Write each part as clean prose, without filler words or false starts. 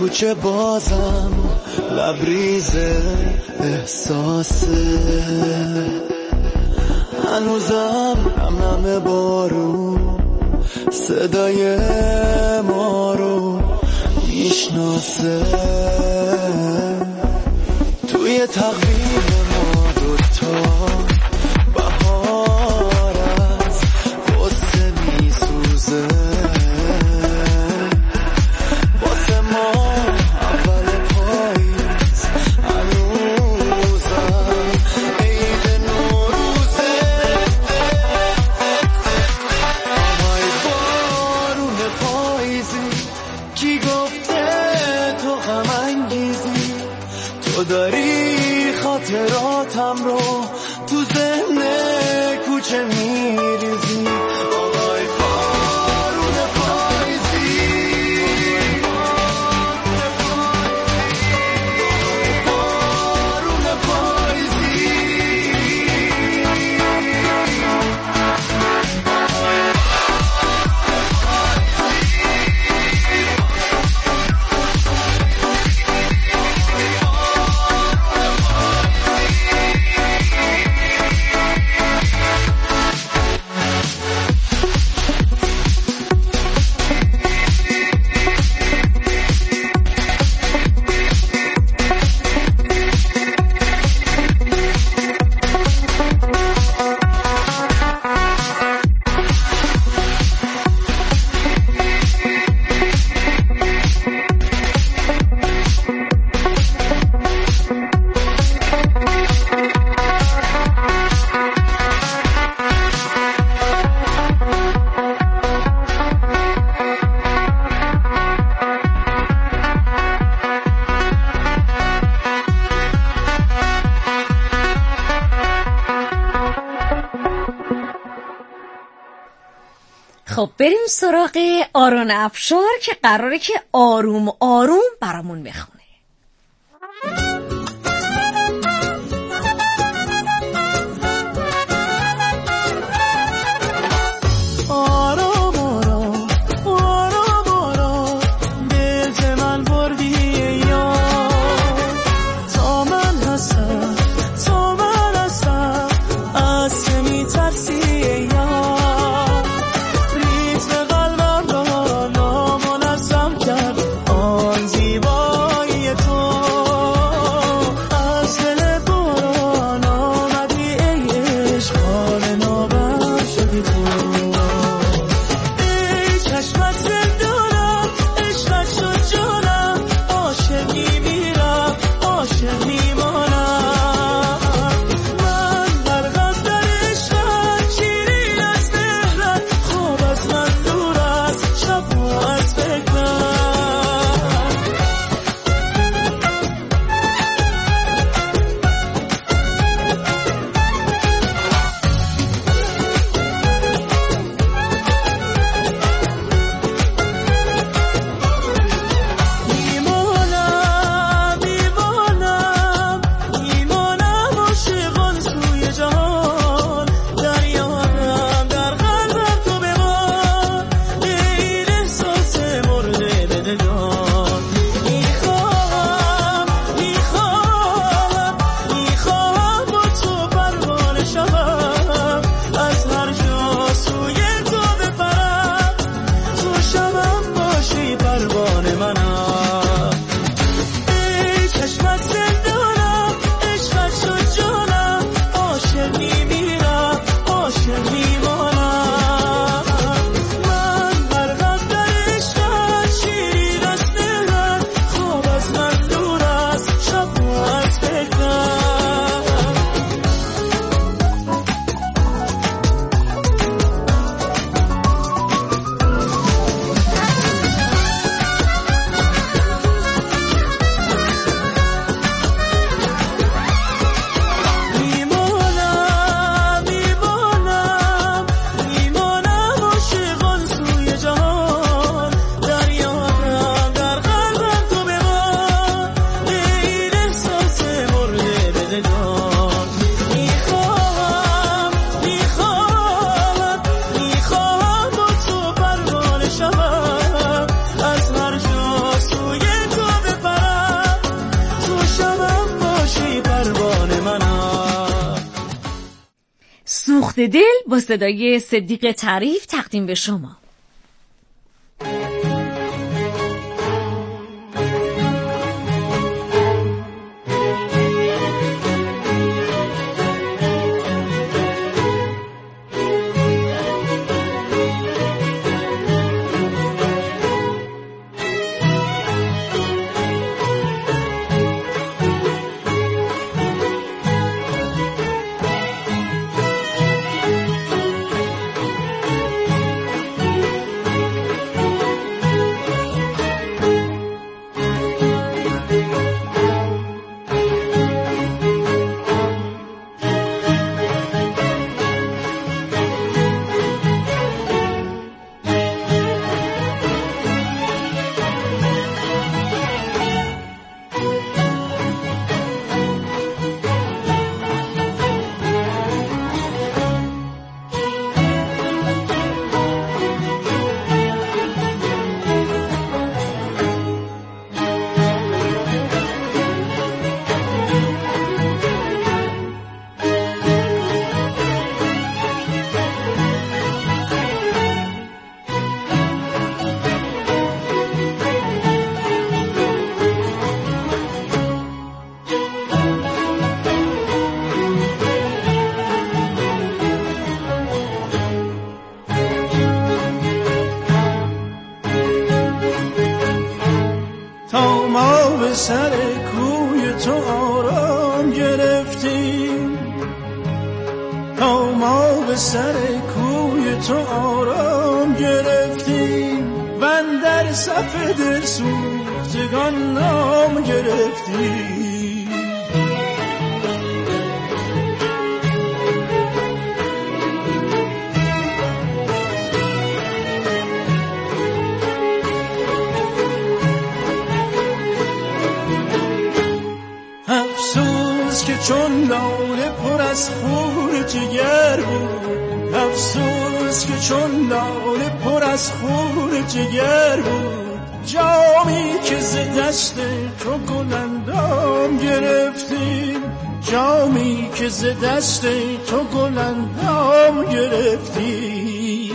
کوچه بازم لبریز احساسه، هنوزم نم بارون صدای ما رو میشناسه. توی تقویم ما دوتا بهار از قصه میسوزه، واسه ما اول پاییز هنوزم عید نوروزه. آهای بارون پاییزی کی گفته تو غم انگیزی، تو داری خاطراتم رو تو ذهن کوچه میریزی. آهای بارون پاییزی، بارون پاییزی. خب بریم سراغ آرون افشار که قراره که آروم آروم برامون بخونه. آرام آرام آرام آرام دل من بردی یاد، تا من هستم تا من هستم از که میترسی یاد، ریتم قلبم را نامنظم کرد آن زیبایی دل با صدای صدیق تعریف تقدیم به شما. سر کوی تو آرام گرفتیم، تا ما به سر کوی تو آرام گرفتیم و اندر صف دل سوختگان نام گرفتیم. چون لاله پر از خون جگر بود، افسوس که چون لاله پر از خون جگر بود، جامی که ز دست تو گلندام گرفتیم، جامی که ز دست تو گلندام گرفتیم.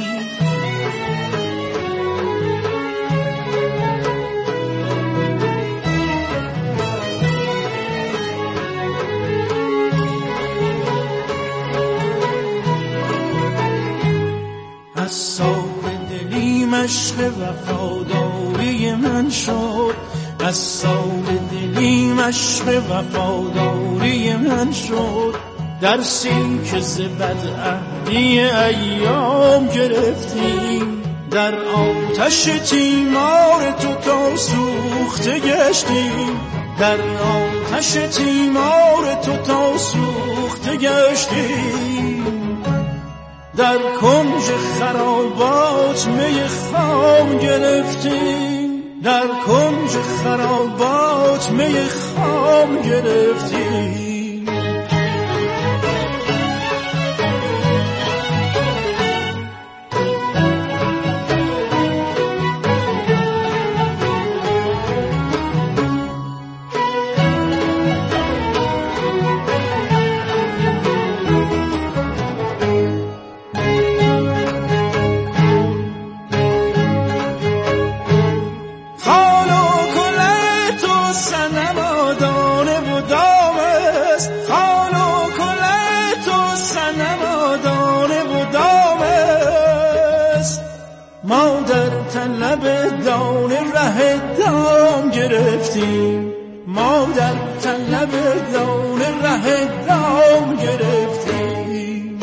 از صاحب دلی مشق وفاداری من شد، از صاحب دلی مشق وفاداری من شد، درسی که ز بدعهدی ایام گرفتیم، در آتش تیمار تو تا سوخته گشتیم، در آتش تیمار تو تا سوخته گشتیم. در کنج خرابات می خام گرفتیم، در کنج خرابات می خام گرفتیم. ما در طلب دانه ره دام گرفتیم، ما در طلب دانه ره دام گرفتیم.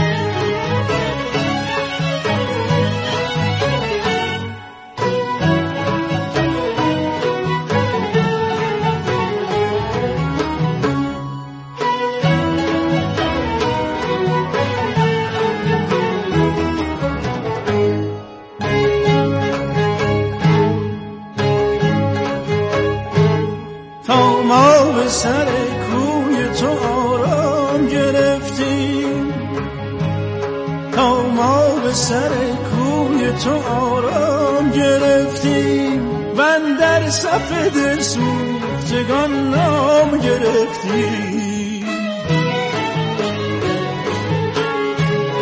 تا ما به سر کوی تو آرام گرفتیم، تا ما به سر کوی تو آرام گرفتیم و اندر صف دل سوختگان نام گرفتیم.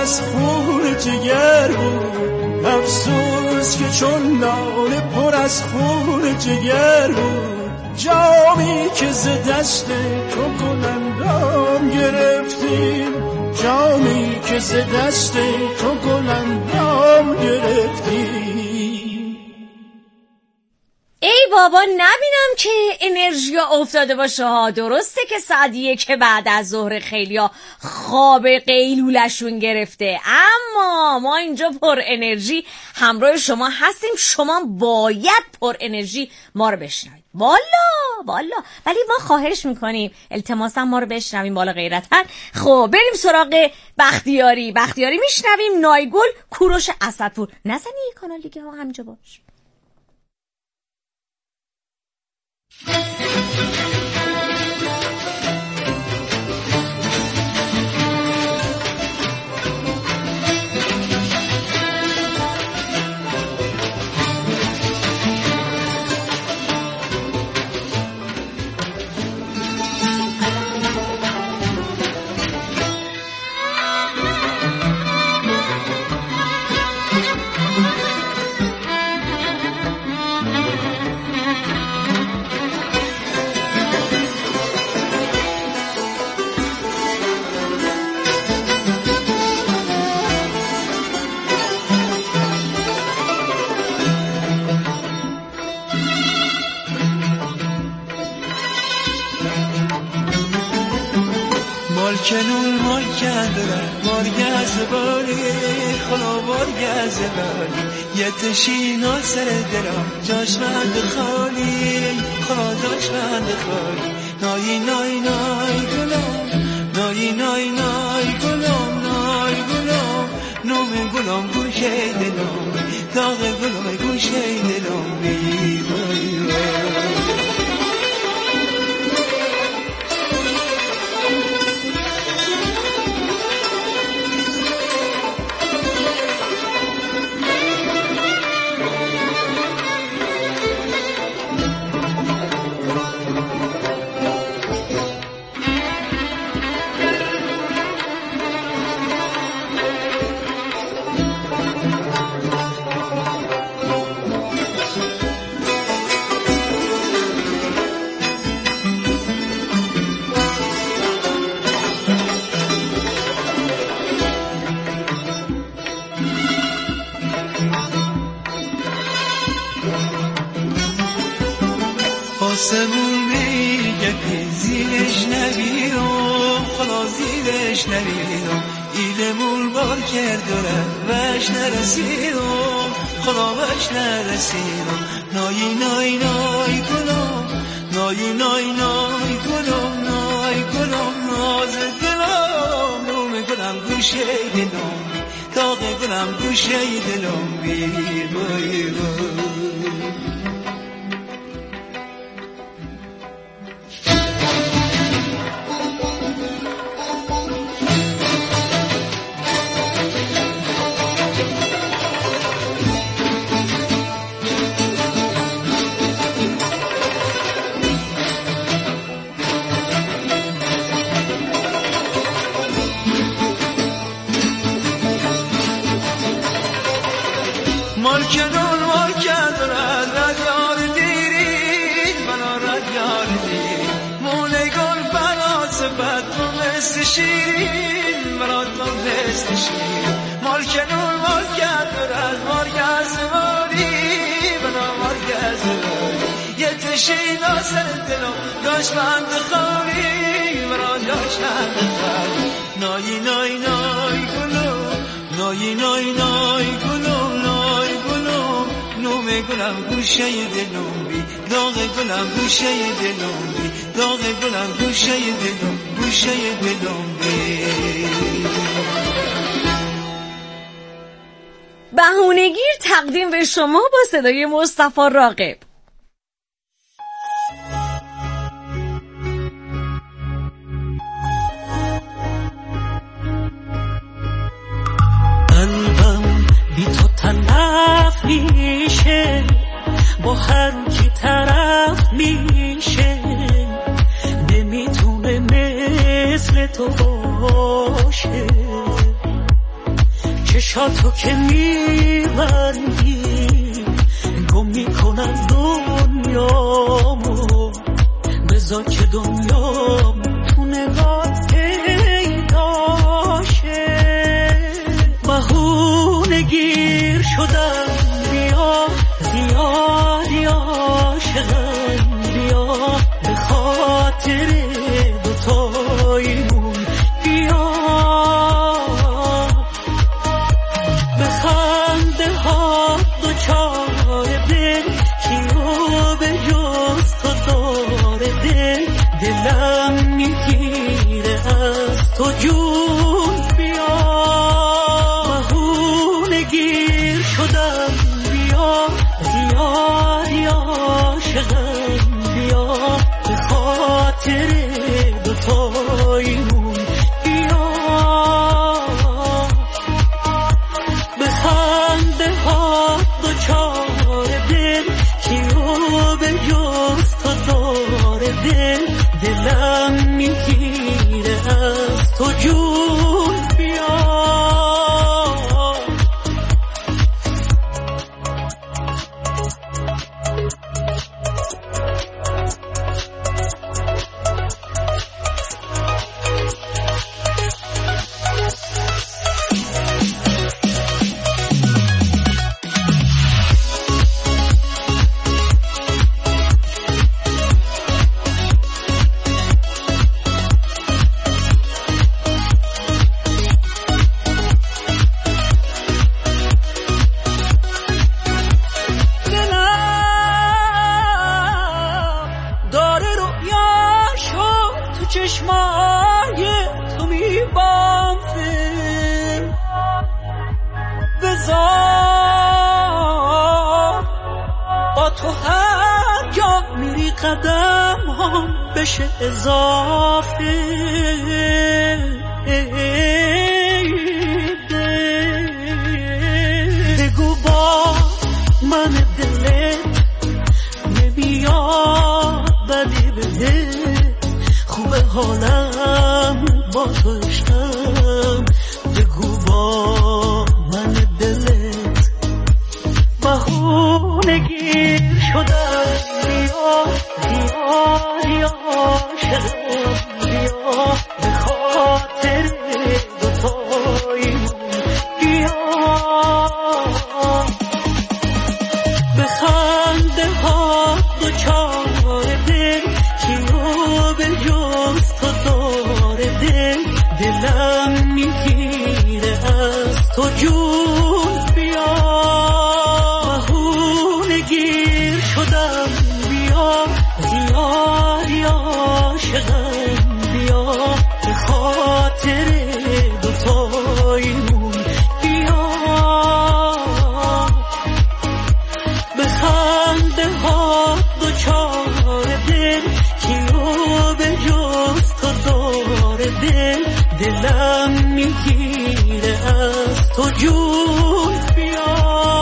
از خون جگر بود، افسوس که چون لاله پر از خون جگر بود. جامی که ز دست تو گلندام گرفتیم، جامی که ز دست تو گلندام گرفتیم. ای بابا نبینم که انرژی افتاده باشه ها. درسته که ساعت که بعد از ظهر خیلیا خواب قیلولشون گرفته، اما ما اینجا پر انرژی همراه شما هستیم. شما باید پر انرژی ما رو بشنوید. والا ولی ما خواهش میکنیم التماسا ما رو بشنویم بالا غیرتن. خب بریم سراغ بختیاری میشنویم. نایگل کوروش اسدپور. نزنی یه کانال دیگه ها، همینجا باش. کنون مرگز باری خلا مرگز باری یه تشینا سر دلم جاش بند خالی خلا جاش بند خالی نای نای نای گلام نای نای نای گلام نای گلام نوم گلام گوشه دلم داغ گلام گوشه دلم بی بای بای. آسمون میگه که زیرش نبیرم خلا زیرش نبیرم ایدمون بار کرد و وش نرسیدم خلا وش نرسیدم نای نای نای گلم نای نای نای گلم نای گلم ناز دلم نوم گلم گوشه دلم داغ گلم گوشه دلم بی بای بای. مالکنون مالکن رد یار دیرید بنا رد یار دیرید مونه گل بنا سبت تو مثل شیرین بنا تو مثل شیرین مالکنون مالکن رد مارگز ماری بنا مارگز ماری یه تشینا سر دلم داشت بند خالی بنا داشت بند خالی نای نای نای گلو نای نای نای گلو نوم گلم گوشه دلم بی داغ گلم گوشه دلم بی داغ گلم گوشه دلم گوشه دلم بی. بهونه‌گیر تقدیم به شما با صدای مصطفی راغب. بی تو تلف میشه با هر کی طرف میشه نمیتونه مثل تو باشه چشاتو که میبندی گم میکنن دنیامو، بذار که دنیام تو نگاه پیداشه. بهونه گیر شدم بیا زیادی عاشقم، بیا به خاطر دوتاییمون، بیا به خنده ها دوچار دل، کیو به جز تو داره دل، دلم میگیره از تو جون، بیا بهونه گیر شدم بیا زیادی عاشقم، بیا به خاطر دوتاییمون، بیا به خنده ها دوچار دل، کیو به جز تو داره دل، دلم میگیره از تو جون، بیا چشمای تو میبافه، بذار با تو هر جا میری قدم هم بشه اضافه. بگو با من دلت نمیاد بدی بده، خوبه حالم با تو عشقم، بگو با من دلت بهونه گیر شدم بیا زیادی عاشقم، بیا به خاطر دوتاییمون، بیا به خنده ها دوچار دل، کیو به جز تو داره دل، دلم میگیره از تو جون، بیا بهونه گیر شدم بیا زیادی عاشقم، بیا به خاطر دوتاییمون، بیا به خنده ها دوچار دل، کیو به جز تو داره دل، دلم میگیره از تو جون، بیا.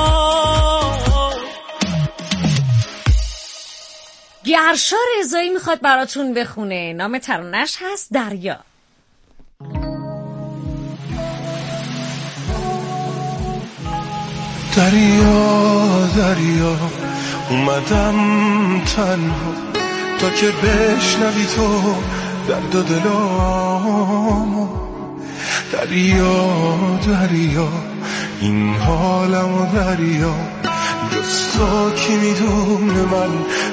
گرشا رضایی میخواد براتون بخونه، نام ترانش هست دریا. دریا دریا اومدم تنها تا که بشنوی تو درد و دلامو، دریا دریا این حالمو، دریا جز تو کی میدونه من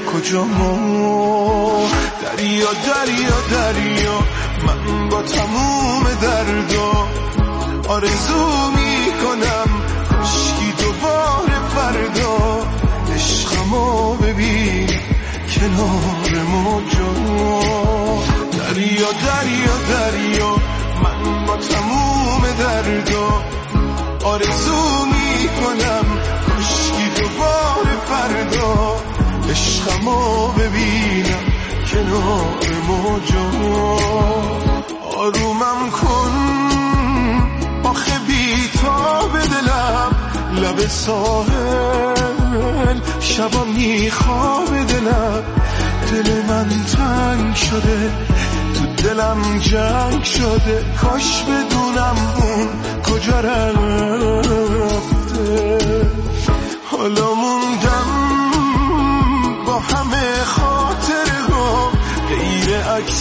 کجامو، دریا دریا دریا من با تموم دردا آرزو میکنم کشکی دوباره فردا، عشقمو ببین کنار موجا، دریا دریا دریا من با تموم دردا آرزو میکنم کشکی دوباره فردا، عشقمو ببینم کنار موجا، آرومم کن آخه بی‌تاب دلم لب ساحل، شبا میخواب دلم، دل من تنگ شده تو دلم جنگ شده، کاش بدونم اون کجا رفته. حالا موندم با همه خاطرها، غیر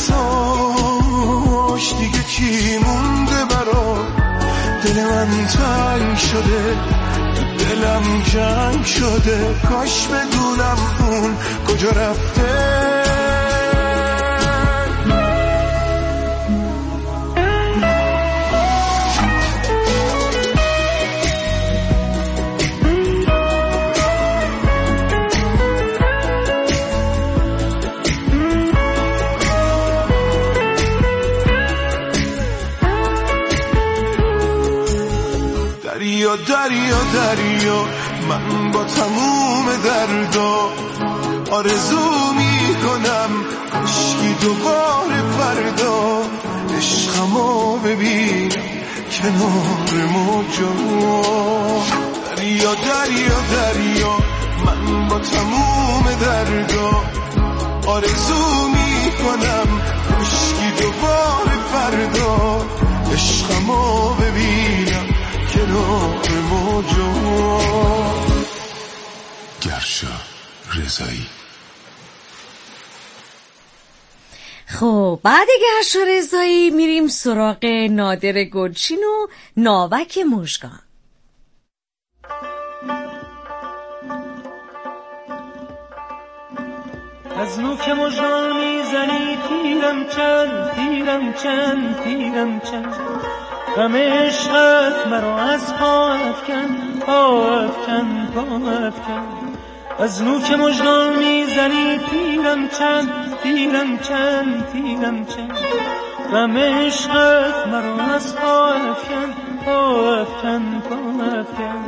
عکساش دیگه چی مونده برام. دل من تنگ شده، دلم جنگ شده، کاش بدونم اون کجا رفته. دریا دریا دریا، من با تموم دردا آرزو میکنم کاشکی دوباره فردا عشقمو ببینم کنار موجا. دریا دریا دریا، من با تموم دردا آرزو میکنم کاشکی دوباره فردا عشقمو ببینم کنار موجا. گرشا رضایی. خب بعد گرشا رضایی میریم سراغ نادر گلچین و ناوک مژگان. از نوک مژگان میزنی تیرم چند تیرم چند تیرم چند، غم عشقت مرا از پا افکن پا افکن پا افکن. از نوک مژگان میزنی تیرم چند تیرم چند تیرم چند، غم عشقت مرا از پا افکن پا افکن پا افکن.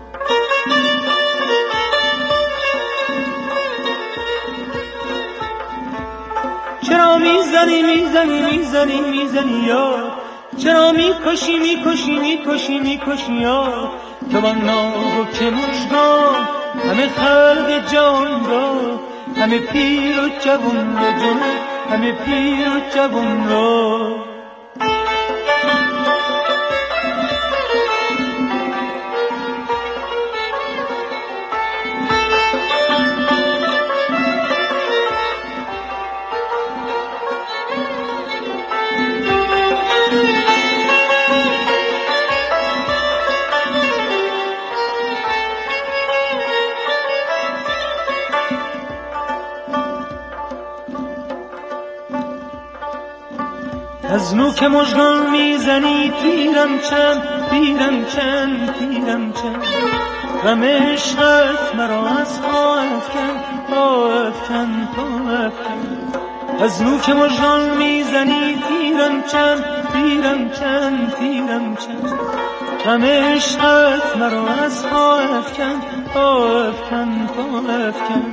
چرا میزنی میزنی میزنی میزنی یار، چرا میکشی میکشی میکشی میکشی یار. تو با ناوک مژگان همه خلق جهان را، همه پیر و جوان را جان، همه پیر و جوان را. از نوک مژگان میزنی تیرم چند تیرم چند تیرم چند، غم عشقت مرا از پا افکن پا افکن پا افکن. از نوک مژگان میزنی تیرم چند تیرم چند تیرم چند، غم عشقت مرا از پا افکن پا افکن پا افکن.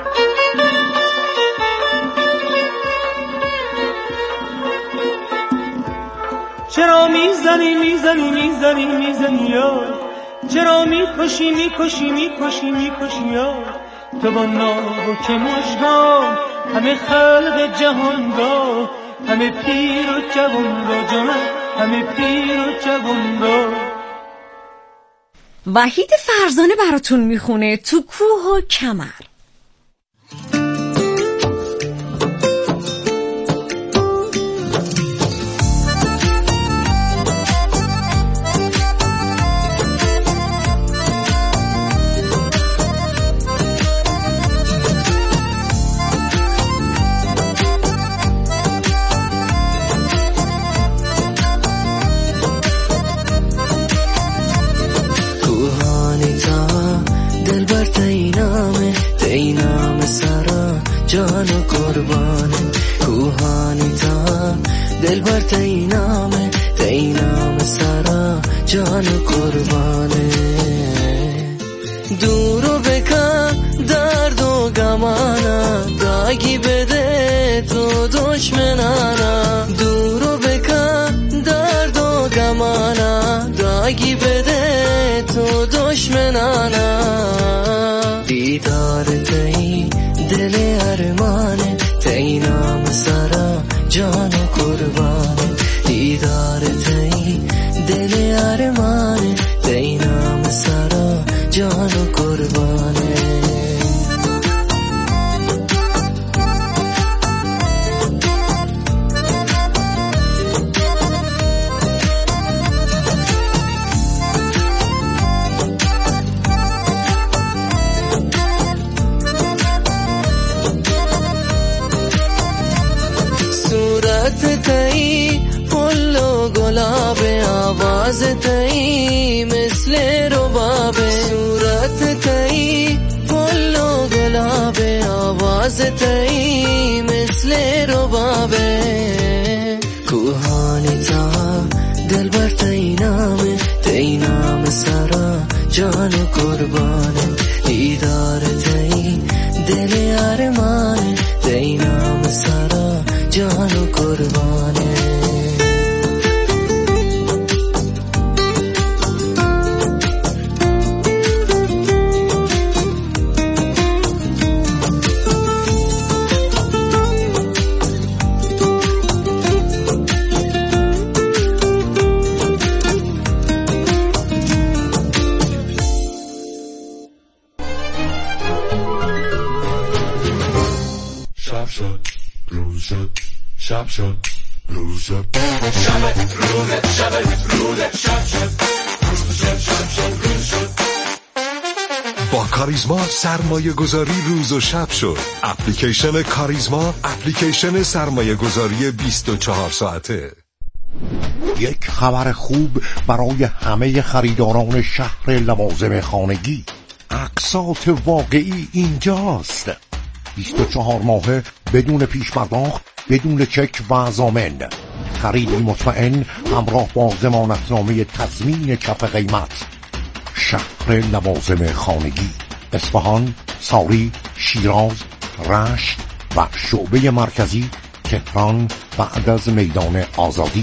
چرا میزنی میزنی میزنی میزنی یار، چرا میکشی میکشی میکشی میکشی یار. تو با ناوک مژگان همه خلق جهان را، همه پیر و جوان را جان، همه پیر و جوان را. وحید فرزانه براتون میخونه تو کوه و کمر. جانو قربانه کوهانی تا دل بر تینامه تینام سرا جانو قربانه. دورو بکن درد و گمانا داگی بده تو دشمنانا. دورو بکن درد و گمانا داگی بده تو دشمنانا. دیدار تی دل ارمانه تینام سرا جانو قربانه. صورت تایی پل و گلابه، آواز تایی مثل ربابه. صورت تایی پل و گلابه، آواز تایی مثل ربابه. کوهانی تا دل بر تینام سرا جان و قربانه. دیدار تایی دل ارمانه، تینام سرا جان و قربانه. شب شد روز شد شب روز شب شد روز شد. با کاریزما سرمایه گذاری روز و شب شد. اپلیکیشن کاریزما، اپلیکیشن سرمایه گذاری 24 ساعته. یک خبر خوب برای همه خریداران شهر لوازم خانگی. اقساط واقعی اینجاست. 24 ماهه بدون پیش پرداخت، بدون چک و ضامن. خریدی مطمئن همراه با ضمانتنامه تضمین کف قیمت. شهر لوازم خانگی، اصفهان، ساری، شیراز، رشت و شعبه مرکزی تهران بعد از میدان آزادی.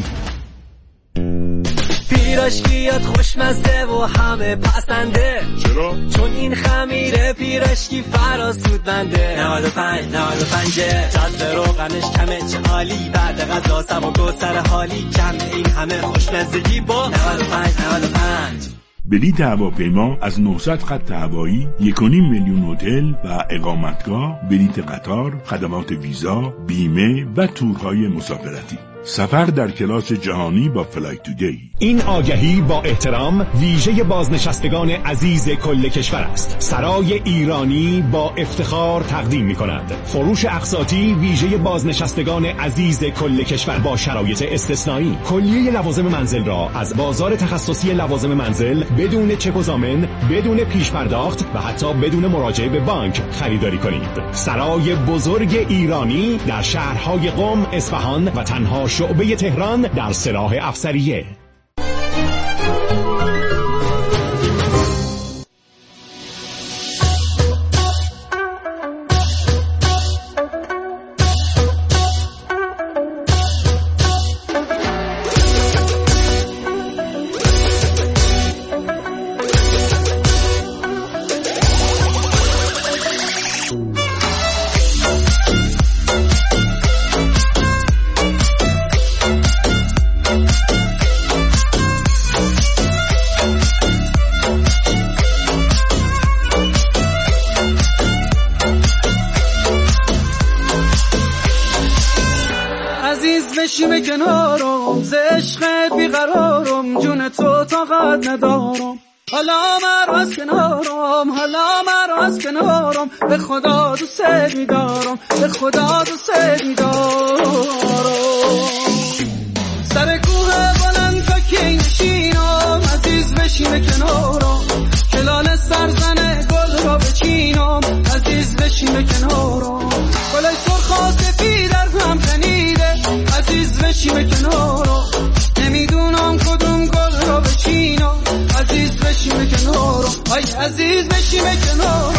پیراشکیات خوشمزه و همه پسنده. چرا؟ چون این خمیره پیراشکی فراسود بنده. 95 جذب روغنش کمه، چه عالی. بعد غذا سبک و سر حالی، کم این همه خوشمزگی با 95. بلیط هواپیما از 900 خط هوایی، 1.5 میلیون هتل و اقامتگاه، بلیط قطار، خدمات ویزا، بیمه و تورهای مسافرتی. سفر در کلاس جهانی با فلایت تودی. این آگهی با احترام ویژه بازنشستگان عزیز کل کشور است. سرای ایرانی با افتخار تقدیم می‌کند فروش اقساطی ویژه بازنشستگان عزیز کل کشور با شرایط استثنایی. کلیه لوازم منزل را از بازار تخصصی لوازم منزل بدون چک و ضامن، بدون پیش پرداخت و حتی بدون مراجعه به بانک خریداری کنید. سرای بزرگ ایرانی در شهرهای قم، اصفهان و تنها شعبه تهران در سلاح افسریه. بشیم کنارم، ز عشق بیقرارم، جون تو طاقت ندارم. حالا مرا از کنارم، حالا مرا از کنارم، به خدا دوست می‌دارم، به خدا دوست می‌دارم. سر کوه بلند تا کی نشینم، عزیز بشیم کنارم، کلال سرزن گل را بچینم، عزیز بشیم کنارم. گل سرخ و سفید در هم تنیده، عزیز بشیم کنارم، نمیدونم کدوم گل را بچینم، عزیز بشیم کنارم، ای عزیز بشیم کنارم.